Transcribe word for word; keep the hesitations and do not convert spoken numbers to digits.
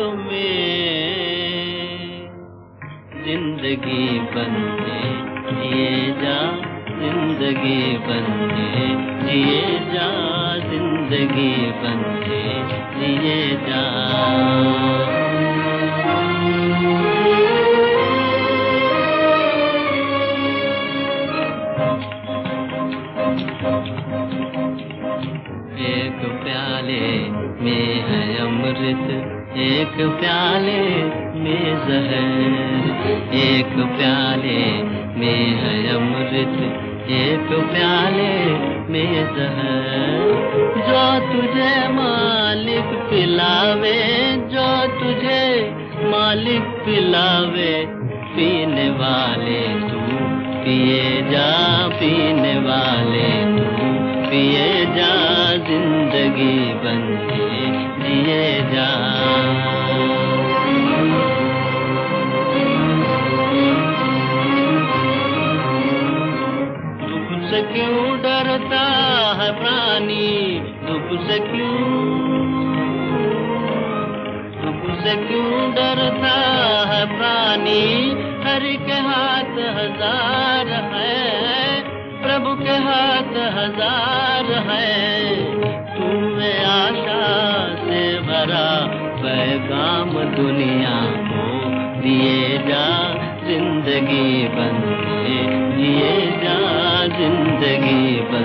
में जिंदगी बंदे जिए जा, जिंदगी बंदे जिए जा, जिंदगी बंदे जिए जा। एक प्याले में है अमृत, एक प्याले में जहर, एक प्याले में है अमृत, एक प्याले में जहर। जो तुझे मालिक पिलावे, जो तुझे मालिक पिलावे, पीने वाले तू पिए जा, पीने वाले तू पिए जा, जिंदगी बंदे जिए जा। दुख से क्यों डरता है प्राणी, दुख से क्यों, दुख से क्यों डरता है प्राणी। हरि के हाथ हजार है, प्रभु के हाथ हजार है। तूने आशा से भरा पैगाम दुनिया को दिए जा, जिंदगी बंदे जिए जा, जिंदगी बंदे